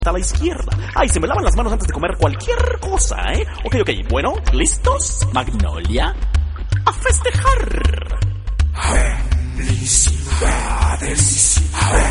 a la izquierda. Ay, se me lavan las manos antes de comer cualquier cosa, ¿eh? Ok, bueno, ¿listos? Magnolia, a festejar. Felicidades.